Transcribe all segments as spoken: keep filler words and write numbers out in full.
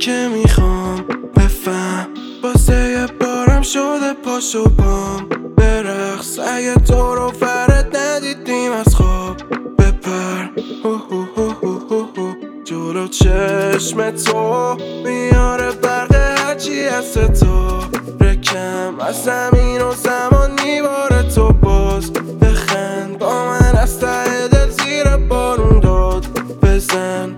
که میخوام بفهم، واسه یه بارم شده پاشو پام برقص. اگه تو رو فرد ندیدیم از خواب بپر، جلو چشم تو میاره برق هرچی از تو رکم، از زمین و زمان میباره تو باز بخند با من، از ته دل زیر بارون داد بزن.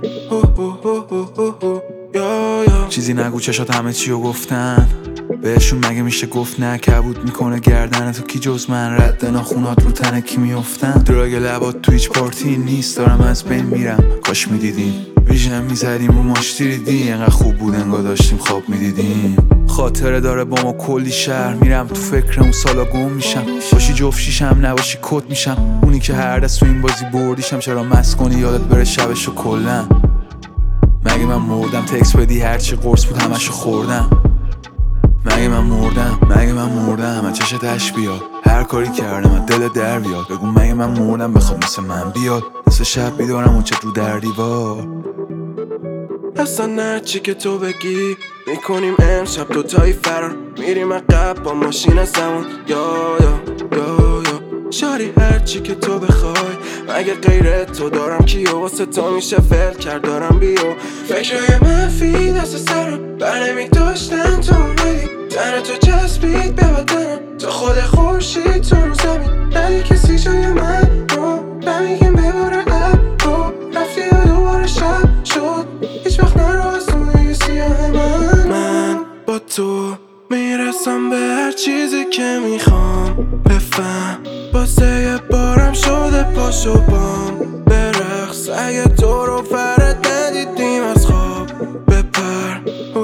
چیزی نگو چشات همه چیو گفتن بهشون، مگه میشه گفت نه؟ کبود میکنه گردن تو کی جز من، رد ناخونات رو تنه کی میافتن؟ دراگ لبات تو هیچ پارتی نیست، دارم از بین میرم کاش میدیدیم. ویژن میزدیم رو ماشتی ریدی، انقدر خوب بود انگار داشتیم خواب میدیدیم. خاطره داره با ما کلی شهر، میرم تو فکر اون سالا گم میشم. باشی جفت شیشم نباشی کت میشم، اونی که هر دست تو این بازی بردیشم. چرا مست کنی یادت بره شبشو کلن؟ مگه من مردم تکس بدی هرچی قرص بود همشو خوردم؟ مگه من مردم مگه من مردم از چشت اش بیاد؟ هر کاری کردم از دل در بیاد. بگو مگه من مردم بخواد مثل من بیاد؟ مثل شب بیدارم و چه رو در دیوار. اصلا هرچی که تو بگی میکنیم امشب دوتایی فرار، میریم عقب با ماشین از زمان یا یا یا یا شاری هرچی که تو بخوای، مگه غیر تو دارم کیو؟ واسه تو میشه فعل کرد دارم بیو. فکرهای منفی دست سرم بر نمیداشتن تو اومدی، تن تو چسبید به بدنم، تو خود خورشید تو رو زمین، ندی کسی جای من رو نمیگیم بباره اب رو رفتی و دوباره شب شد، هیچ وقت نرو از دونه سیاه من. من با تو میرسم به هر چیزی که میخوام بفهم، واسه یه بارم شده پاشو بام برقص. اگه تو رو فرد ندیدیم از خواب بپر.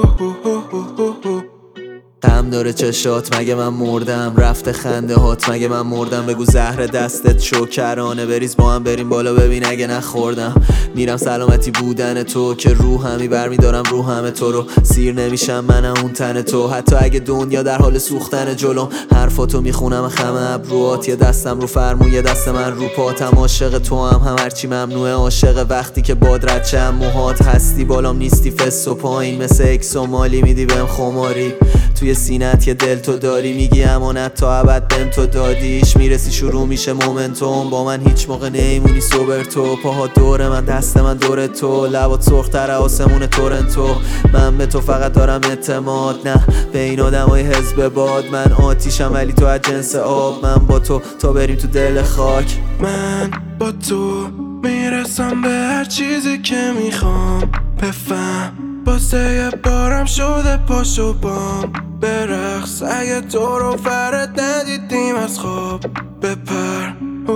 غم داره چشات مگه من مردم، رفته خنده هات مگه من مردم. بگو زهر دستت شکرانه، بریز با هم بریم بالا ببین اگه نخوردم. میرم سلامتی بودن تو که روحمی برمیدارم رو همه تو رو، سیر نمیشم من اون تن تو، حتی اگه دنیا در حال سوختن جلوم. حرفاتو میخونم خم ابروات، یه دستم رو فرمون یه دست من رو پاتم. عاشق تو هم هم هرچی ممنوعه عاشق وقتی که باد رد چم موهات هستی بالام نیستی فس و پایین، مثل اکس و مالی میدی بهم خماری. توی سینت یه دل تو داری میگی امانت تا ابد بهم تو دادیش، میرسی شروع میشه مومنتوم، با من هیچ موقع نیمونی سوبر تو. پاها دور من دست من دور تو، لبات سرختر آسمون تورنتو. من به تو فقط دارم اعتماد، نه به این آدمای حزب باد. من آتیشم ولی تو از جنس آب، من با تو تا بریم تو دل خاک. من با تو میرسم به هر چیزی که میخوام بفهم، واسه یه بارم شده پاشو بام برقص. اگه تو رو فرد ندیدیم از خواب بپر.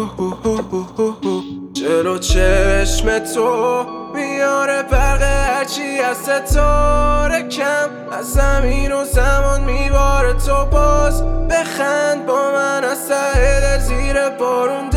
جلو چشم تو میاره برق هرچی از ستاره کم، از زمین و زمان میباره تو باز بخند با من، از ته دل زیر بارون